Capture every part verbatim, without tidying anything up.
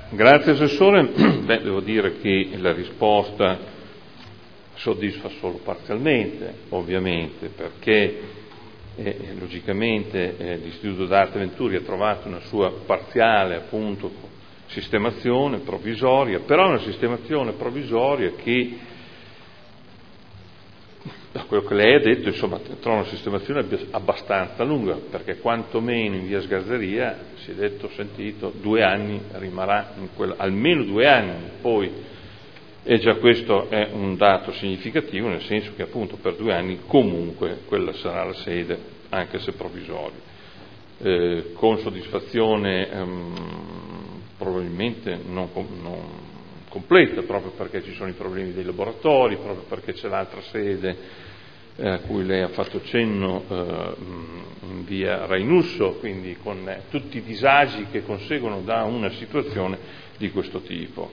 Grazie Assessore. Beh, devo dire che la risposta soddisfa solo parzialmente, ovviamente, perché eh, logicamente eh, l'Istituto d'Arte Venturi ha trovato una sua parziale, appunto, sistemazione provvisoria, però una sistemazione provvisoria che, da quello che lei ha detto, insomma, trova una sistemazione abbastanza lunga, perché quantomeno in via Sgarzeria, si è detto, sentito, due anni rimarrà, in quella, almeno due anni, poi, e già questo è un dato significativo, nel senso che appunto per due anni comunque quella sarà la sede, anche se provvisoria. Eh, con soddisfazione ehm, probabilmente non, non completa, proprio perché ci sono i problemi dei laboratori, proprio perché c'è l'altra sede eh, a cui lei ha fatto cenno eh, in via Rainusso, quindi con eh, tutti i disagi che conseguono da una situazione di questo tipo.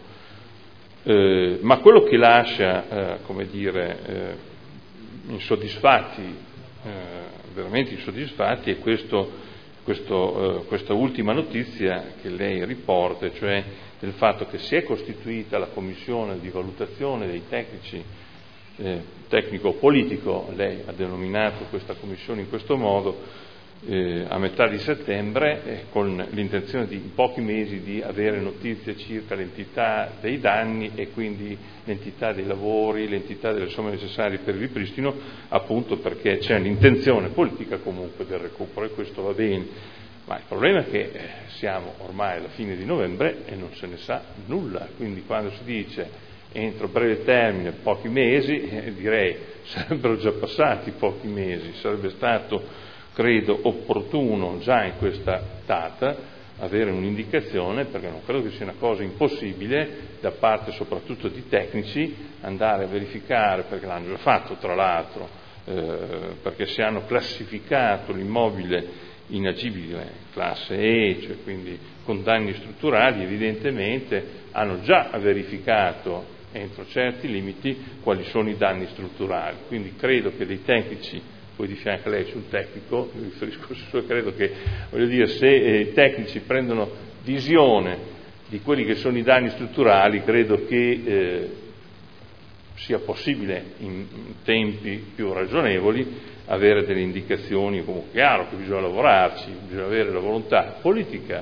Eh, ma quello che lascia, eh, come dire, eh, insoddisfatti, eh, veramente insoddisfatti, è questo, questo, eh, questa ultima notizia che lei riporta, cioè del fatto che si è costituita la commissione di valutazione dei tecnici, eh, tecnico-politico, lei ha denominato questa commissione in questo modo, eh, a metà di settembre, eh, con l'intenzione di in pochi mesi di avere notizie circa l'entità dei danni e quindi l'entità dei lavori, l'entità delle somme necessarie per il ripristino, appunto perché c'è l'intenzione politica comunque del recupero, e questo va bene. Ma il problema è che siamo ormai alla fine di novembre e non se ne sa nulla, quindi quando si dice entro breve termine, pochi mesi, eh, direi sarebbero già passati pochi mesi, sarebbe stato, credo, opportuno già in questa data avere un'indicazione, perché non credo che sia una cosa impossibile da parte soprattutto di tecnici andare a verificare, perché l'hanno già fatto tra l'altro, eh, perché se hanno classificato l'immobile inagibile classe E, cioè quindi con danni strutturali, evidentemente hanno già verificato entro certi limiti quali sono i danni strutturali, quindi credo che dei tecnici, poi di fianco a lei sul tecnico, mi riferisco, credo che, voglio dire, se eh, i tecnici prendono visione di quelli che sono i danni strutturali, credo che eh, sia possibile in, in tempi più ragionevoli avere delle indicazioni. Comunque chiaro che bisogna lavorarci, bisogna avere la volontà politica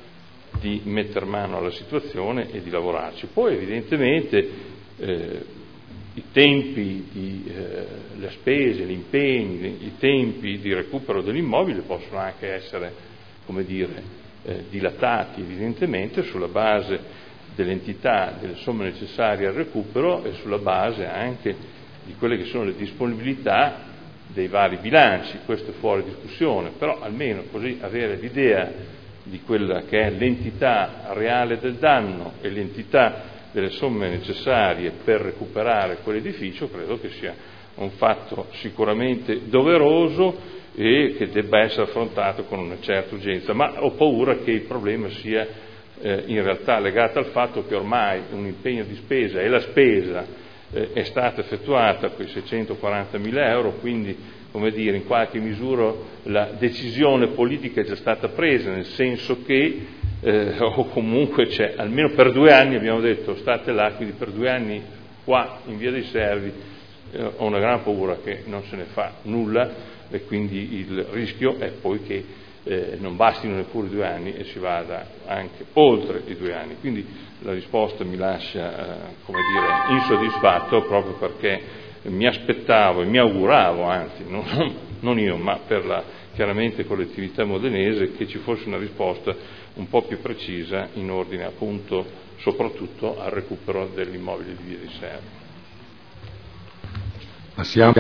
di mettere mano alla situazione e di lavorarci. Poi evidentemente eh, i tempi, di, eh, le spese, gli impegni, i tempi di recupero dell'immobile possono anche essere, come dire, eh, dilatati evidentemente sulla base dell'entità delle somme necessarie al recupero e sulla base anche di quelle che sono le disponibilità dei vari bilanci. Questo è fuori discussione, però almeno così avere l'idea di quella che è l'entità reale del danno e l'entità delle somme necessarie per recuperare quell'edificio, credo che sia un fatto sicuramente doveroso e che debba essere affrontato con una certa urgenza, ma ho paura che il problema sia eh, in realtà legato al fatto che ormai un impegno di spesa e la spesa eh, è stata effettuata quei seicentoquarantamila euro, quindi, come dire, in qualche misura la decisione politica è già stata presa, nel senso che eh, o comunque c'è, almeno per due anni abbiamo detto state là, quindi per due anni qua in via dei Servi eh, ho una gran paura che non se ne fa nulla, e quindi il rischio è poi che eh, non bastino neppure due anni e si vada anche oltre i due anni. Quindi la risposta mi lascia eh, come dire insoddisfatto, proprio perché mi aspettavo e mi auguravo, anzi non, non io ma per la chiaramente collettività modenese, che ci fosse una risposta un po' più precisa in ordine appunto soprattutto al recupero dell'immobile di via dei Servi. Passiamo